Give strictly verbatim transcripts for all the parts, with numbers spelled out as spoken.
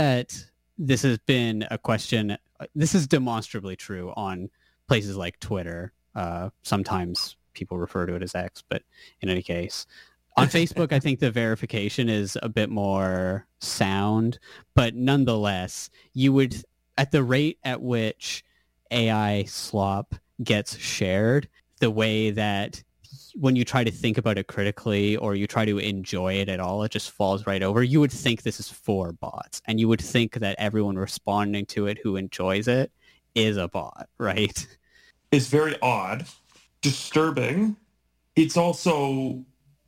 that this has been a question. This is demonstrably true on places like Twitter. Uh, sometimes people refer to it as X, but in any case, on Facebook, I think the verification is a bit more sound, but nonetheless, you would, at the rate at which A I slop gets shared, the way that when you try to think about it critically or you try to enjoy it at all, it just falls right over. You would think this is for bots, and you would think that everyone responding to it who enjoys it is a bot, right? It's very odd, disturbing. It's also,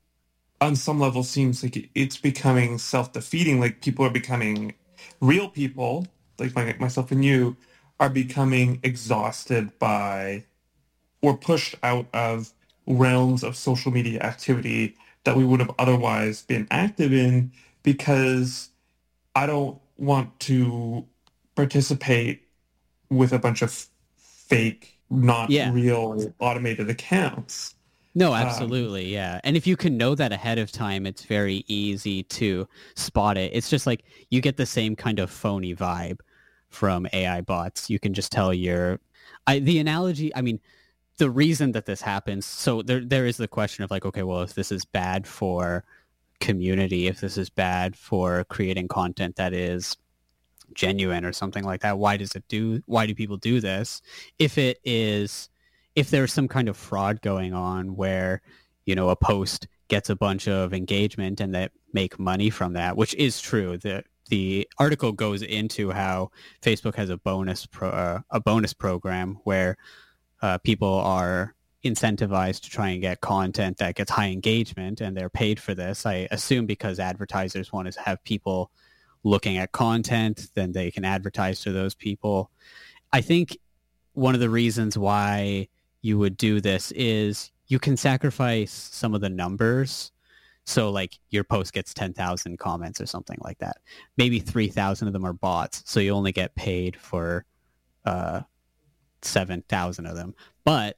on some level, seems like it's becoming self-defeating. Like people are becoming, real people, like my, myself and you, are becoming exhausted by or pushed out of realms of social media activity that we would have otherwise been active in, because I don't want to participate with a bunch of fake, not Yeah. real automated accounts. No, absolutely, um, yeah. And if you can know that ahead of time, it's very easy to spot it. It's just like you get the same kind of phony vibe from A I bots. You can just tell you're... I, the analogy, I mean, the reason that this happens, so there there is the question of like, okay, well, if this is bad for community, if this is bad for creating content that is genuine or something like that, why does it do, why do people do this? If it is... if there's some kind of fraud going on where, you know, a post gets a bunch of engagement and that make money from that, which is true. The the article goes into how Facebook has a bonus pro, uh, a bonus program where uh, people are incentivized to try and get content that gets high engagement, and they're paid for this. I assume because advertisers want to have people looking at content, then they can advertise to those people. I think one of the reasons why you would do this is you can sacrifice some of the numbers. So like your post gets ten thousand comments or something like that. Maybe three thousand of them are bots. So you only get paid for uh, seven thousand of them. But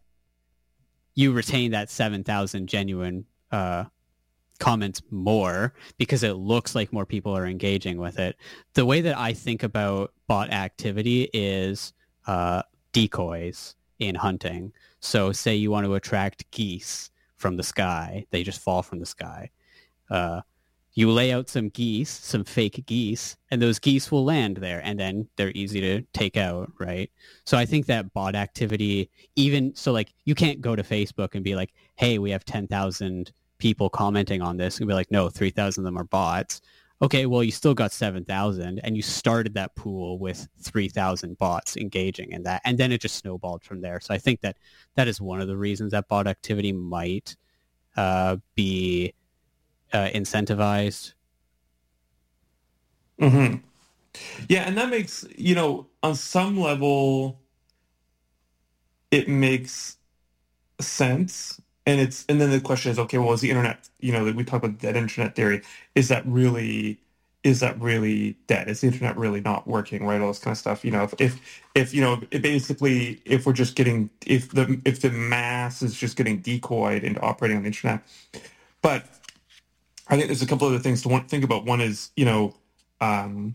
you retain that seven thousand genuine uh, comments more because it looks like more people are engaging with it. The way that I think about bot activity is uh, decoys in hunting. So say you want to attract geese from the sky. They just fall from the sky. Uh, you lay out some geese, some fake geese, and those geese will land there, and then they're easy to take out, right? So I think that bot activity, even, so like you can't go to Facebook and be like, hey, we have ten thousand people commenting on this, and be like, no, three thousand of them are bots. Okay, well, you still got seven thousand, and you started that pool with three thousand bots engaging in that, and then it just snowballed from there. So I think that that is one of the reasons that bot activity might uh, be uh, incentivized. Mm-hmm. Yeah, and that makes, you know, on some level, it makes sense. And it's and then the question is, okay, well, is the internet, you know, we talk about dead internet theory, is that really is that really dead? Is the internet really not working, right? All this kind of stuff. You know, if if, if you know, it basically, if we're just getting, if the if the mass is just getting decoyed into operating on the internet. But I think there's a couple other things to want, think about. One is, you know, um,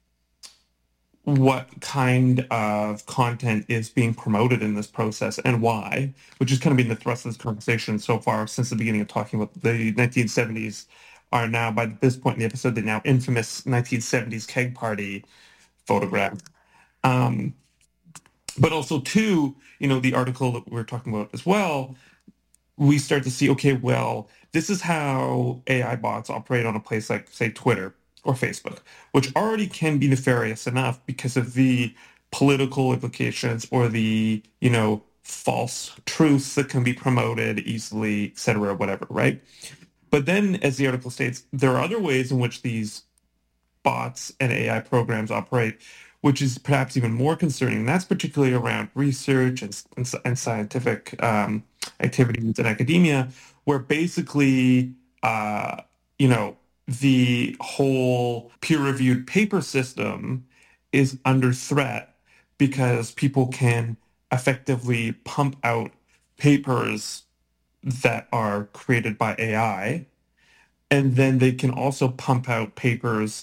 what kind of content is being promoted in this process and why, which has kind of been the thrust of this conversation so far since the beginning of talking about the nineteen seventies, are now, by this point in the episode, the now infamous nineteen seventies keg party photograph. Um, but also, two, you know, the article that we're talking about as well, we start to see, okay, well, this is how A I bots operate on a place like, say, Twitter or Facebook, which already can be nefarious enough because of the political implications or the, you know, false truths that can be promoted easily, et cetera, whatever, right? But then, as the article states, there are other ways in which these bots and A I programs operate, which is perhaps even more concerning. And that's particularly around research and, and, and scientific um, activities in academia, where basically, uh, you know, the whole peer-reviewed paper system is under threat because people can effectively pump out papers that are created by A I, and then they can also pump out papers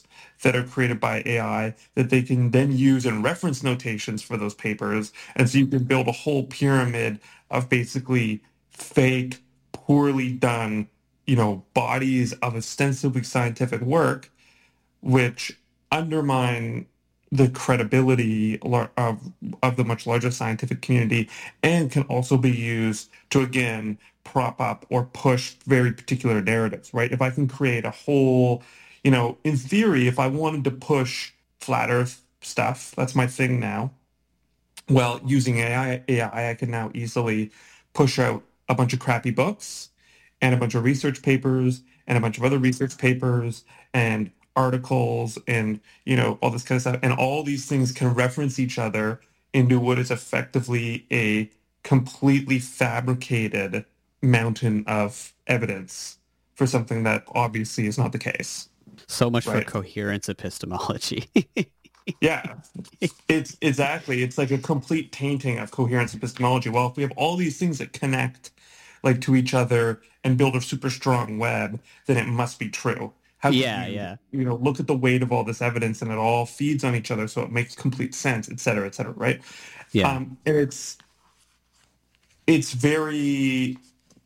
that are created by A I that they can then use in reference notations for those papers. And so you can build a whole pyramid of basically fake, poorly done, you know, bodies of ostensibly scientific work, which undermine the credibility of of the much larger scientific community, and can also be used to, again, prop up or push very particular narratives, right? If I can create a whole, you know, in theory, if I wanted to push flat Earth stuff, that's my thing now. Well, using A I, A I, I can now easily push out a bunch of crappy books and a bunch of research papers and a bunch of other research papers and articles and, you know, all this kind of stuff. And all these things can reference each other into what is effectively a completely fabricated mountain of evidence for something that obviously is not the case. So much right? for coherence epistemology. Yeah, it's exactly. It's like a complete tainting of coherence epistemology. Well, if we have all these things that connect like to each other and build a super strong web, then it must be true. How yeah, you, yeah. You know, look at the weight of all this evidence and it all feeds on each other, so it makes complete sense, et cetera, et cetera, right? Yeah. Um, and it's it's very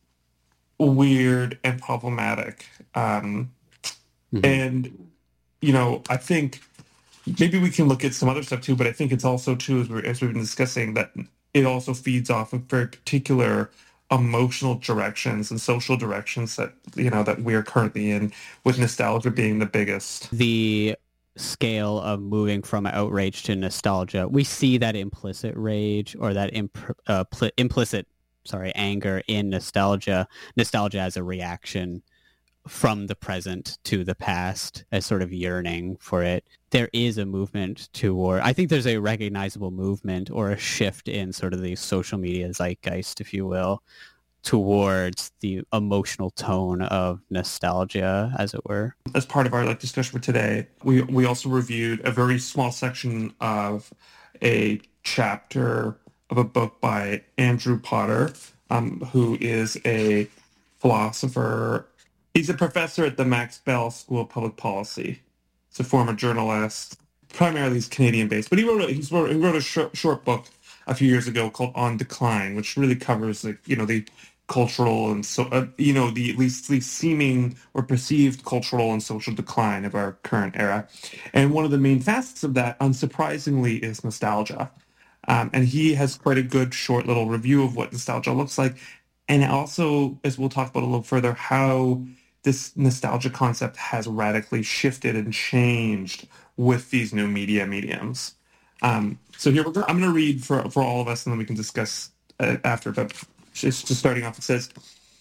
weird and problematic. Um, mm-hmm. And, you know, I think maybe we can look at some other stuff too, but I think it's also too, as, we're, as we've been discussing, that it also feeds off of very particular emotional directions and social directions that, you know, that we're currently in, with nostalgia being the biggest. The scale of moving from outrage to nostalgia, we see that implicit rage or that imp- uh, pl- implicit, sorry, anger in nostalgia, nostalgia as a reaction from the present to the past, as sort of yearning for it. There is a movement toward, I think there's a recognizable movement or a shift in sort of the social media zeitgeist, if you will, towards the emotional tone of nostalgia, as it were. As part of our like discussion for today, we we also reviewed a very small section of a chapter of a book by Andrew Potter, um, who is a philosopher. He's a professor at the Max Bell School of Public Policy. He's a former journalist. Primarily he's Canadian-based, but he wrote a, he's wrote, he wrote a short, short book a few years ago called On Decline, which really covers like, you know, the cultural and so uh, you know the at least the seeming or perceived cultural and social decline of our current era. And one of the main facets of that, unsurprisingly, is nostalgia. Um, and he has quite a good short little review of what nostalgia looks like, and also, as we'll talk about a little further, how this nostalgia concept has radically shifted and changed with these new media mediums. Um, so here, we're gonna, I'm going to read for, for all of us, and then we can discuss uh, after. But just, just starting off, it says,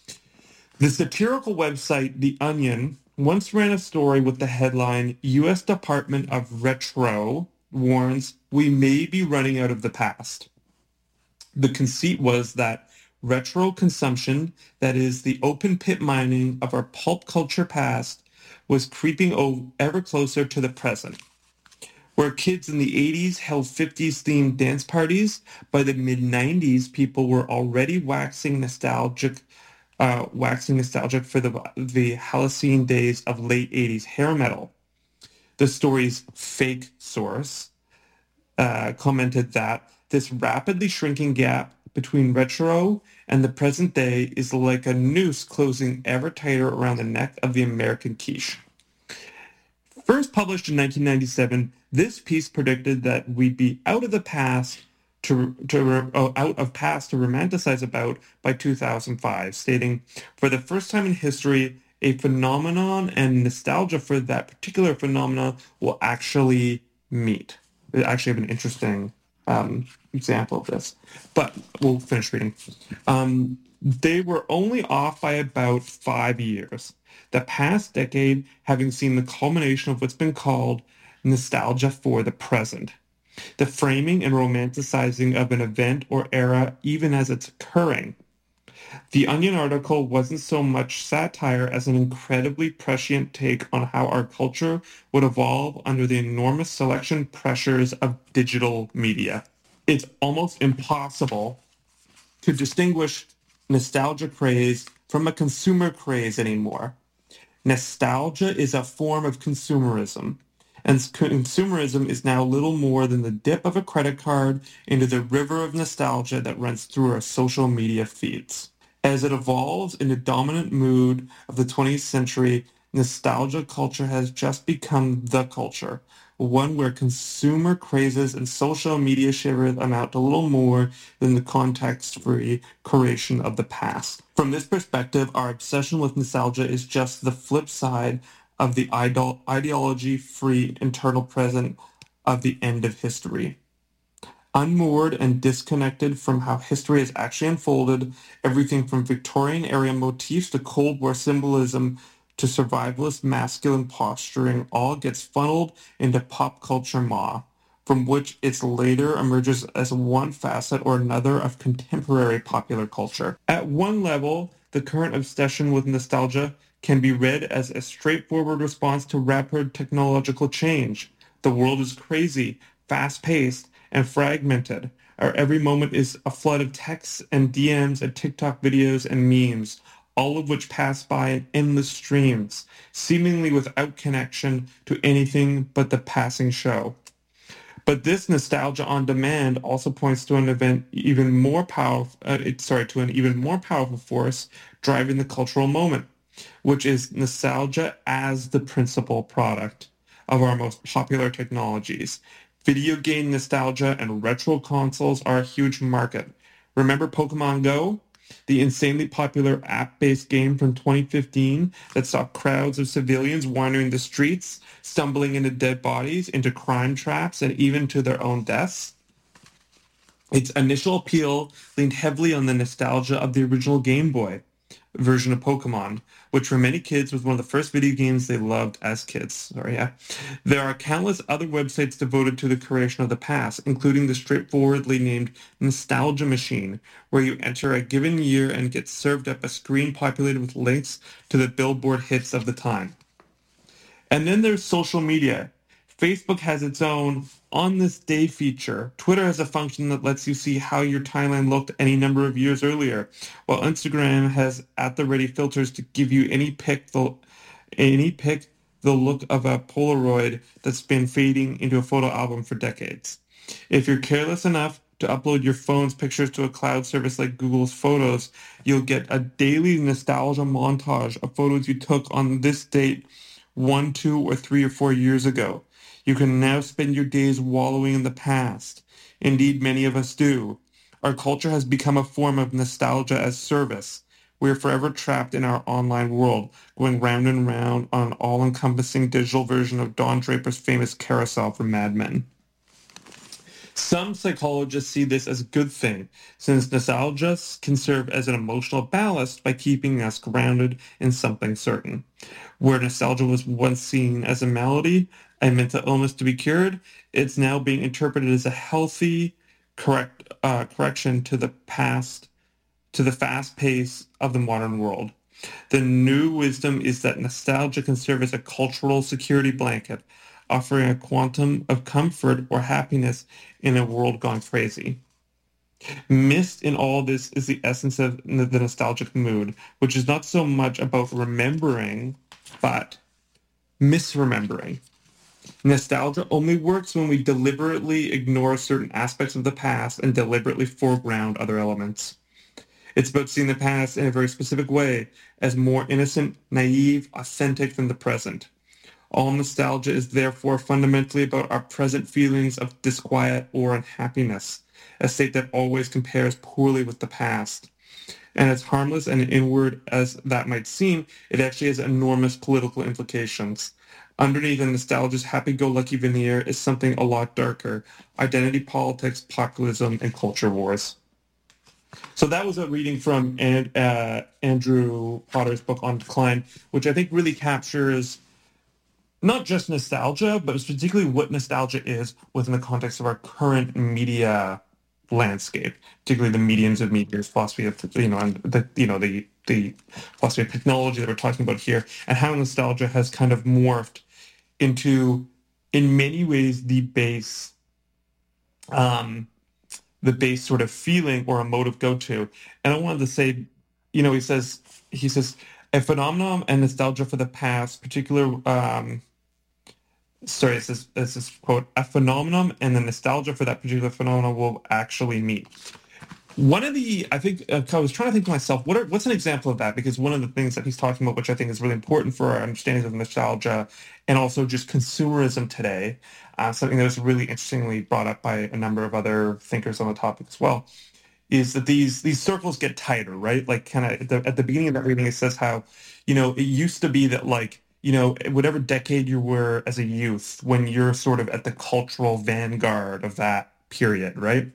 the satirical website The Onion once ran a story with the headline, U S Department of Retro warns we may be running out of the past. The conceit was that retro consumption, that is the open pit mining of our pulp culture past, was creeping over ever closer to the present. Where kids in the eighties held fifties-themed dance parties, by the mid-nineties, people were already waxing nostalgic, uh, waxing nostalgic for the, the halcyon days of late eighties hair metal. The story's fake source uh, commented that this rapidly shrinking gap between retro and the present day is like a noose closing ever tighter around the neck of the American quiche. First published in nineteen ninety-seven, this piece predicted that we'd be out of the past to, to uh, out of past to romanticize about by two thousand five, stating, for the first time in history, a phenomenon and nostalgia for that particular phenomenon will actually meet. I actually have an interesting um, example of this, but we'll finish reading. Um, they were only off by about five years. The past decade having seen the culmination of what's been called nostalgia for the present. The framing and romanticizing of an event or era even as it's occurring. The Onion article wasn't so much satire as an incredibly prescient take on how our culture would evolve under the enormous selection pressures of digital media. It's almost impossible to distinguish nostalgia craze from a consumer craze anymore. Nostalgia is a form of consumerism. And consumerism is now little more than the dip of a credit card into the river of nostalgia that runs through our social media feeds. As it evolves in the dominant mood of the twentieth century, nostalgia culture has just become the culture, one where consumer crazes and social media shivers amount to little more than the context-free creation of the past. From this perspective, our obsession with nostalgia is just the flip side of the idol- ideology-free internal present of the end of history. Unmoored and disconnected from how history has actually unfolded, everything from Victorian-era motifs to Cold War symbolism to survivalist masculine posturing all gets funneled into pop culture maw, from which it later emerges as one facet or another of contemporary popular culture. At one level, the current obsession with nostalgia can be read as a straightforward response to rapid technological change. The world is crazy, fast-paced, and fragmented. Our every moment is a flood of texts and D Ms and TikTok videos and memes, all of which pass by in endless streams, seemingly without connection to anything but the passing show. But this nostalgia on demand also points to an event even more powerful, uh, sorry, to an even more powerful force driving the cultural moment, which is nostalgia as the principal product of our most popular technologies. Video game nostalgia and retro consoles are a huge market. Remember Pokemon Go? The insanely popular app-based game from twenty fifteen that saw crowds of civilians wandering the streets, stumbling into dead bodies, into crime traps, and even to their own deaths? Its initial appeal leaned heavily on the nostalgia of the original Game Boy version of Pokemon, which for many kids was one of the first video games they loved as kids. Sorry, yeah. There are countless other websites devoted to the creation of the past, including the straightforwardly named Nostalgia Machine, where you enter a given year and get served up a screen populated with links to the Billboard hits of the time. And then there's social media. Facebook has its own On This Day feature. Twitter has a function that lets you see how your timeline looked any number of years earlier, while Instagram has at-the-ready filters to give you any pic the any pic the look of a Polaroid that's been fading into a photo album for decades. If you're careless enough to upload your phone's pictures to a cloud service like Google's Photos, you'll get a daily nostalgia montage of photos you took on this date one, two, or three or four years ago. You can now spend your days wallowing in the past. Indeed, many of us do. Our culture has become a form of nostalgia as service. We are forever trapped in our online world, going round and round on an all-encompassing digital version of Don Draper's famous carousel from Mad Men. Some psychologists see this as a good thing, since nostalgia can serve as an emotional ballast by keeping us grounded in something certain. Where nostalgia was once seen as a malady, a mental illness to be cured, it's now being interpreted as a healthy correct uh, correction to the past, to the fast pace of the modern world. The new wisdom is that nostalgia can serve as a cultural security blanket, offering a quantum of comfort or happiness in a world gone crazy. Missed in all this is the essence of the nostalgic mood, which is not so much about remembering, but misremembering. Nostalgia only works when we deliberately ignore certain aspects of the past and deliberately foreground other elements. It's about seeing the past in a very specific way, as more innocent, naive, authentic than the present. All nostalgia is therefore fundamentally about our present feelings of disquiet or unhappiness, a state that always compares poorly with the past. And as harmless and inward as that might seem, it actually has enormous political implications. Underneath the nostalgia's happy-go-lucky veneer is something a lot darker: identity politics, populism, and culture wars. So that was a reading from uh, Andrew Potter's book On Decline, which I think really captures not just nostalgia, but particularly what nostalgia is within the context of our current media landscape, particularly the mediums of media, philosophy of, you know, and the, you know, the, the philosophy of technology that we're talking about here, and how nostalgia has kind of morphed into, in many ways, the base, um, the base sort of feeling or emotive go-to. And I wanted to say, you know, he says, he says, a phenomenon and nostalgia for the past, particular, um, sorry, it's this, it's this quote, a phenomenon and the nostalgia for that particular phenomenon will actually meet. One of the, I think, uh, I was trying to think to myself, what are, what's an example of that? Because one of the things that he's talking about, which I think is really important for our understanding of nostalgia and also just consumerism today, uh, something that was really interestingly brought up by a number of other thinkers on the topic as well, is that these these circles get tighter, right? Like kind of at the, at the beginning of that reading, it says how, you know, it used to be that like, you know, whatever decade you were as a youth, when you're sort of at the cultural vanguard of that period, right?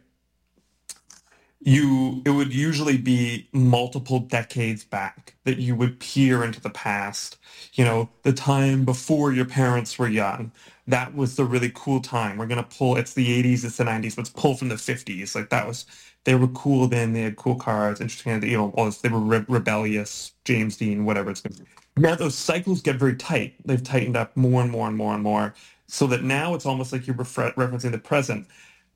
You it would usually be multiple decades back that you would peer into the past, you know, the time before your parents were young. That was the really cool time. We're gonna pull, it's the eighties, it's the nineties, let's pull from the fifties. Like that was, they were cool then, they had cool cars, interesting, you know, all this, they were re- rebellious, James Dean, whatever it's gonna be. Now those cycles get very tight. They've tightened up more and more and more and more, so that now it's almost like you're refer- referencing the present.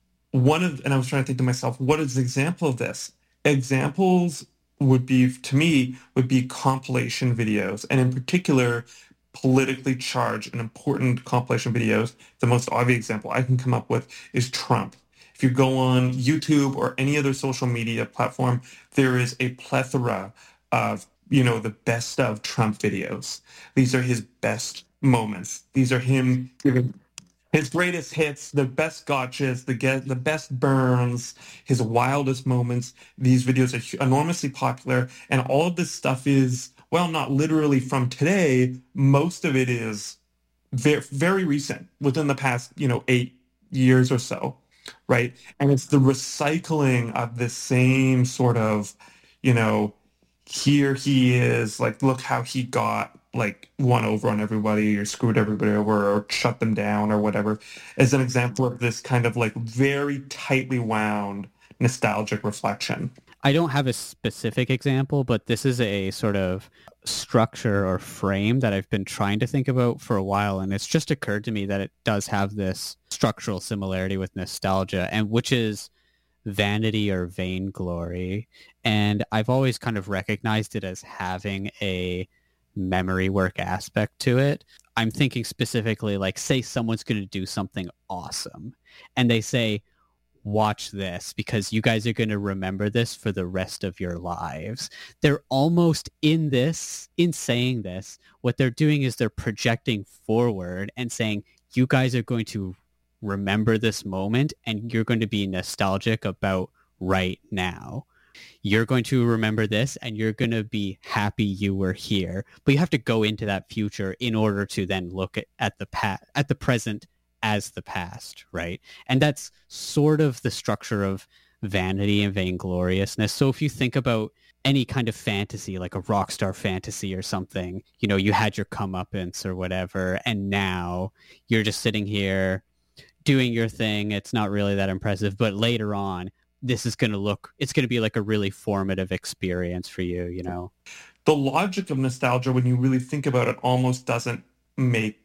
One of, and I was trying to think to myself, what is the example of this? Examples would be, to me, would be compilation videos, and in particular, politically charged and important compilation videos. The most obvious example I can come up with is Trump. If you go on YouTube or any other social media platform, there is a plethora of, you know, the best of Trump videos. These are his best moments. These are him giving his greatest hits, the best gotchas, the get, the best burns, his wildest moments. These videos are enormously popular, and all of this stuff is, well, not literally from today. Most of it is very, very recent, within the past, you know, eight years or so, right? And it's the recycling of the same sort of, you know, here he is, like, look how he got like one over on everybody or screwed everybody over or shut them down or whatever, as an example of this kind of like very tightly wound nostalgic reflection. I don't have a specific example, but this is a sort of structure or frame that I've been trying to think about for a while. And it's just occurred to me that it does have this structural similarity with nostalgia, and which is vanity or vainglory. And I've always kind of recognized it as having a memory work aspect to it. I'm thinking specifically, like, say someone's going to do something awesome and they say, watch this because you guys are going to remember this for the rest of your lives. They're almost in this, in saying this, what they're doing is they're projecting forward and saying, you guys are going to remember this moment and you're going to be nostalgic about right now. You're going to remember this and you're going to be happy you were here. But you have to go into that future in order to then look at, at the past, at the present as the past, right? And that's sort of the structure of vanity and vaingloriousness. So if you think about any kind of fantasy, like a rock star fantasy or something, you know, you had your comeuppance or whatever, and now you're just sitting here doing your thing. It's not really that impressive, but later on, this is going to look, it's going to be like a really formative experience for you, you know? The logic of nostalgia, when you really think about it, almost doesn't make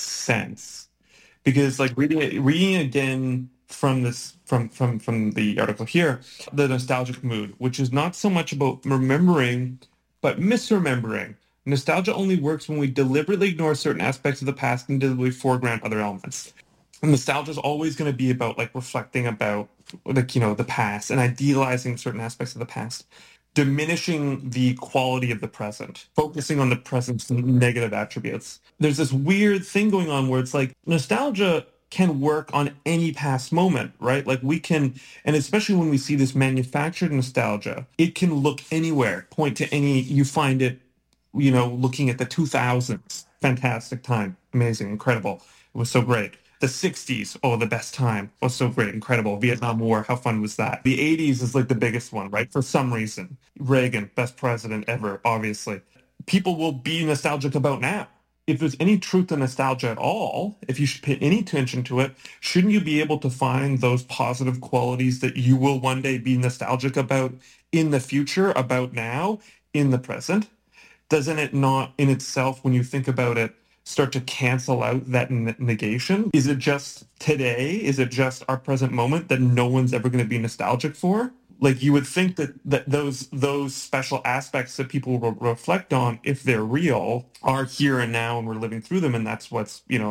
sense. Because like reading it, reading again from this, from, from, from the article here, the nostalgic mood, which is not so much about remembering, but misremembering. Nostalgia only works when we deliberately ignore certain aspects of the past and deliberately foreground other elements. Nostalgia is always going to be about like reflecting about like, you know, the past and idealizing certain aspects of the past, diminishing the quality of the present, focusing on the present's negative attributes. There's this weird thing going on where it's like nostalgia can work on any past moment, right? Like we can, and especially when we see this manufactured nostalgia, it can look anywhere, point to any, you find it, you know, looking at the two thousands, fantastic time, amazing, incredible. It was so great. The sixties, oh, the best time. Was so great, incredible. Vietnam War, how fun was that? The eighties is like the biggest one, right? For some reason. Reagan, best president ever, obviously. People will be nostalgic about now. If there's any truth to nostalgia at all, if you should pay any attention to it, shouldn't you be able to find those positive qualities that you will one day be nostalgic about in the future, about now, in the present? Doesn't it not in itself, when you think about it, start to cancel out that negation? Is it just today? Is it just our present moment that no one's ever going to be nostalgic for? Like you would think that, that those those special aspects that people will reflect on, if they're real, are here and now and we're living through them, and that's what's, you know, and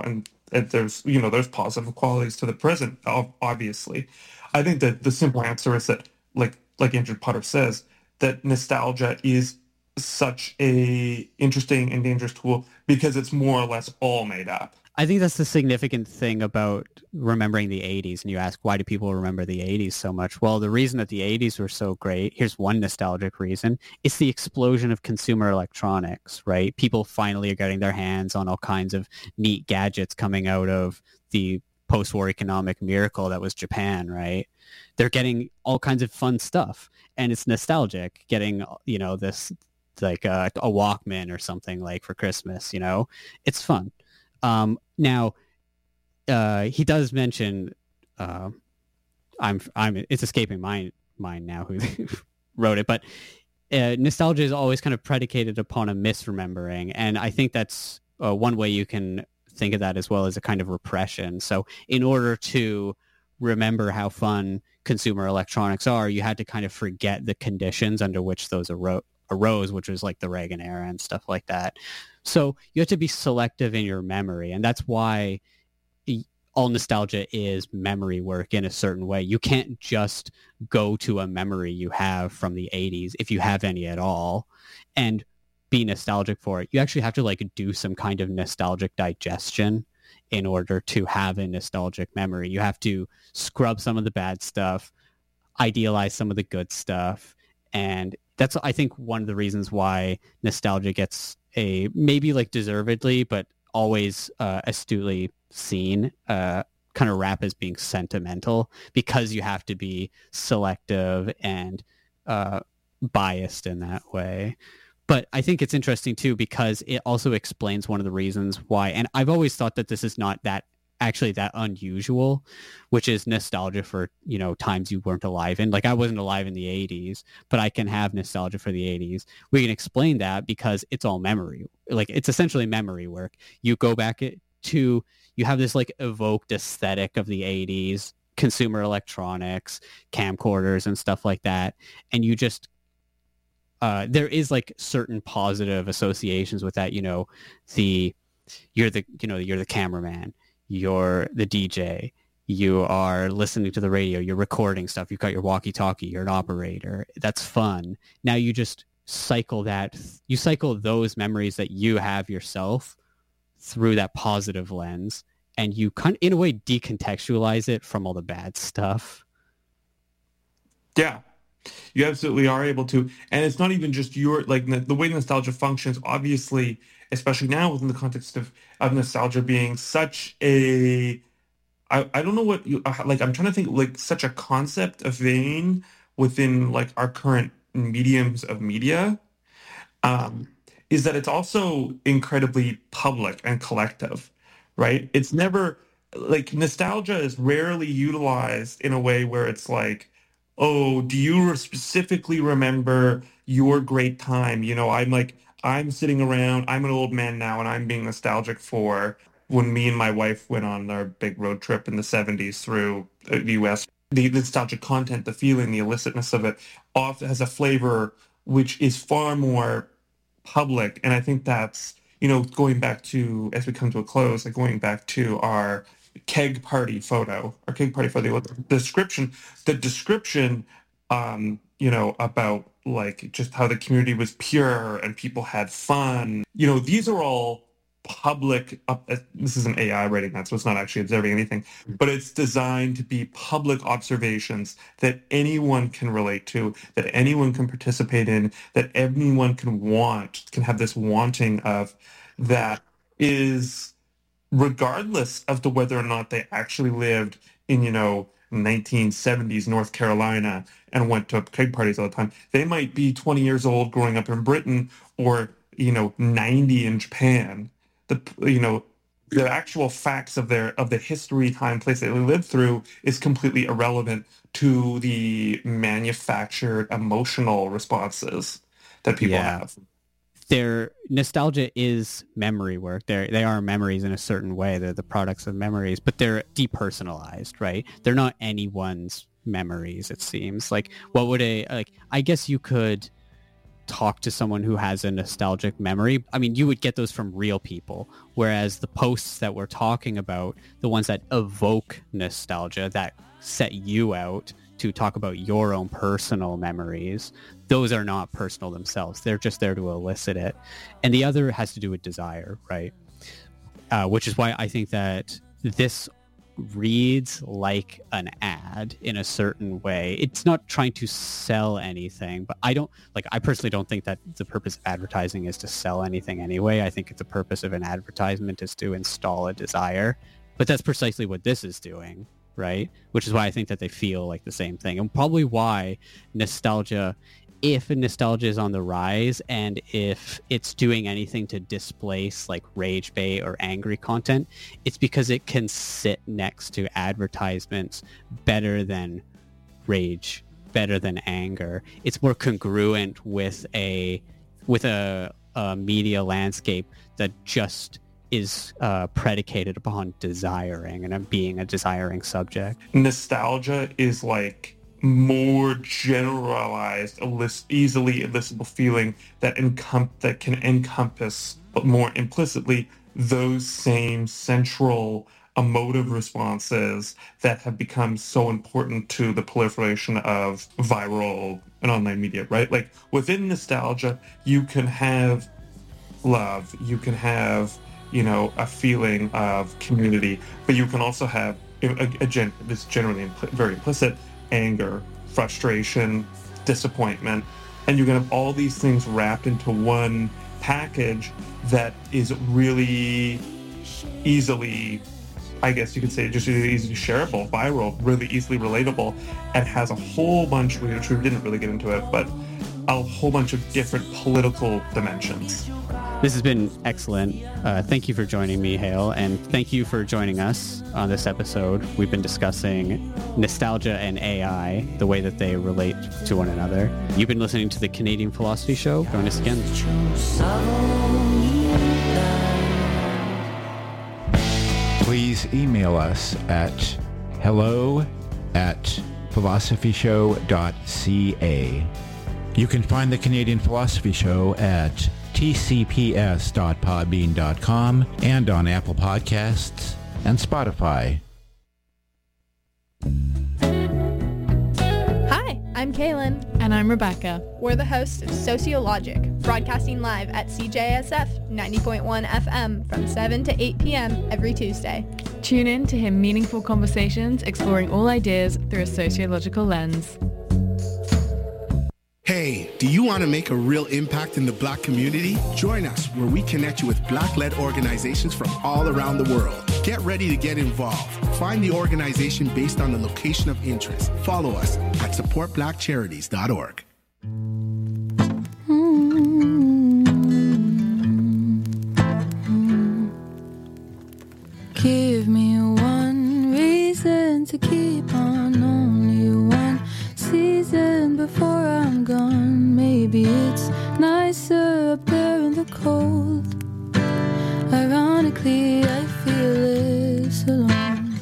And there's, you know, there's positive qualities to the present, obviously. I think that the simple answer is that, like like Andrew Potter says, that nostalgia is such a interesting and dangerous tool because it's more or less all made up. I think that's the significant thing about remembering the eighties. And you ask, why do people remember the eighties so much? Well, the reason that the eighties were so great, here's one nostalgic reason. It's the explosion of consumer electronics, right? People finally are getting their hands on all kinds of neat gadgets coming out of the post-war economic miracle that was Japan, right? They're getting all kinds of fun stuff. And it's nostalgic getting, you know, this like a, a Walkman or something like for Christmas, you know? It's fun. Um, now, uh, he does mention, uh, I'm, I'm, it's escaping my mind now who wrote it, but uh, nostalgia is always kind of predicated upon a misremembering. And I think that's uh, one way you can think of that as well as a kind of repression. So in order to remember how fun consumer electronics are, you had to kind of forget the conditions under which those arose. arose, which was like the Reagan era and stuff like that. So you have to be selective in your memory. And that's why all nostalgia is memory work in a certain way. You can't just go to a memory you have from the eighties, if you have any at all, and be nostalgic for it. You actually have to like do some kind of nostalgic digestion in order to have a nostalgic memory. You have to scrub some of the bad stuff, idealize some of the good stuff, and that's, I think, one of the reasons why nostalgia gets a, maybe like deservedly, but always uh, astutely seen, uh, kind of rap as being sentimental, because you have to be selective and uh, biased in that way. But I think it's interesting, too, because it also explains one of the reasons why, and I've always thought that this is not that actually that unusual, which is nostalgia for, you know, times you weren't alive in. Like I wasn't alive in the eighties, but I can have nostalgia for the eighties. We can explain that because it's all memory. Like it's essentially memory work. You go back to, you have this like evoked aesthetic of the eighties, consumer electronics, camcorders and stuff like that. And you just, uh, there is like certain positive associations with that, you know, the, you're the, you know, you're the cameraman. You're the D J, you are listening to the radio, you're recording stuff, you've got your walkie-talkie, you're an operator. That's fun. Now you just cycle that, you cycle those memories that you have yourself through that positive lens, and you kind of, in a way, decontextualize it from all the bad stuff. Yeah, you absolutely are able to. And it's not even just your, like the way nostalgia functions, obviously, especially now within the context of, of nostalgia being such a, I, I don't know what, you like, I'm trying to think, like, such a concept, a vein within, like, our current mediums of media, um, is that it's also incredibly public and collective, right? It's never, like, nostalgia is rarely utilized in a way where it's like, oh, do you specifically remember your great time? You know, I'm like, I'm sitting around, I'm an old man now, and I'm being nostalgic for when me and my wife went on our big road trip in the seventies through the U S. The nostalgic content, the feeling, the illicitness of it often has a flavor which is far more public. And I think that's, you know, going back to, as we come to a close, like going back to our keg party photo, our keg party photo, the description, the description, um, you know, about like just how the community was pure and people had fun. You know, these are all public, uh, this is an A I writing that, so it's not actually observing anything, but it's designed to be public observations that anyone can relate to, that anyone can participate in, that anyone can want, can have this wanting of, that is regardless of the whether or not they actually lived in, you know, nineteen seventies North Carolina and went to keg parties all the time. They might be twenty years old growing up in Britain, or, you know, ninety in Japan. The, you know, the actual facts of their, of the history, time, place that they lived through is completely irrelevant to the manufactured emotional responses that people Yeah. have. Their nostalgia is memory work. They they are memories in a certain way. They're the products of memories, but they're depersonalized, right? They're not anyone's memories, it seems. Like, what would a, like, I guess you could, talk to someone who has a nostalgic memory, I mean, you would get those from real people. Whereas the posts that we're talking about, the ones that evoke nostalgia, that set you out to talk about your own personal memories, those are not personal themselves. They're just there to elicit it. And the other has to do with desire, right? Uh, which is why I think that this reads like an ad in a certain way. It's not trying to sell anything, but I don't like I personally don't think that the purpose of advertising is to sell anything anyway. I think the purpose of an advertisement is to install a desire, but that's precisely what this is doing, right? Which is why I think that they feel like the same thing, and probably why nostalgia, if nostalgia is on the rise and if it's doing anything to displace like rage bait or angry content, it's because it can sit next to advertisements better than rage, better than anger. It's more congruent with a with a, a media landscape that just is uh, predicated upon desiring and being a desiring subject. Nostalgia is like more generalized, elis- easily elicitable feeling that encom- that can encompass, but more implicitly, those same central emotive responses that have become so important to the proliferation of viral and online media, right? Like within nostalgia, you can have love, you can have, you know, a feeling of community, but you can also have a, a, a gen- this generally impl- very implicit anger, frustration, disappointment, and you can have all these things wrapped into one package that is really easily, I guess you could say, just really easily shareable, viral, really easily relatable, and has a whole bunch, which we didn't really get into it, but a whole bunch of different political dimensions. This has been excellent. Uh, thank you for joining me, Hale, and thank you for joining us on this episode. We've been discussing nostalgia and A I, the way that they relate to one another. You've been listening to the Canadian Philosophy Show. Join us again. Please email us at hello at philosophyshow.ca. You can find the Canadian Philosophy Show at t c p s dot podbean dot com and on Apple Podcasts and Spotify. Hi, I'm Kaylin. And I'm Rebecca. We're the hosts of Sociologic, broadcasting live at C J S F ninety point one F M from seven to eight p.m. every Tuesday. Tune in to hear meaningful conversations exploring all ideas through a sociological lens. Hey, do you want to make a real impact in the Black community? Join us where we connect you with Black-led organizations from all around the world. Get ready to get involved. Find the organization based on the location of interest. Follow us at support black charities dot org. Give me one reason to keep on, only one season before I'm gone. Maybe it's nicer up there in the cold. Ironically, I feel less alone.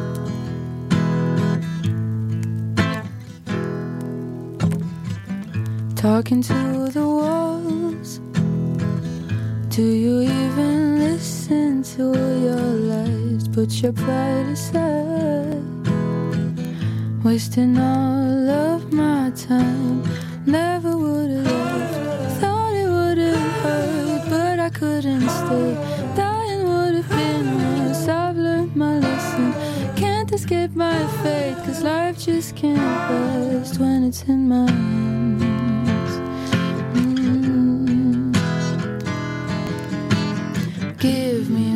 Talking to the walls. Do you even listen to your lies? Put your pride aside. Wasting all of my time. Never would have left. Thought it would have hurt, but I couldn't stay. Dying would have been worse. I've learned my lesson. Can't escape my fate, cause life just can't last when it's in my hands. Mm. Give me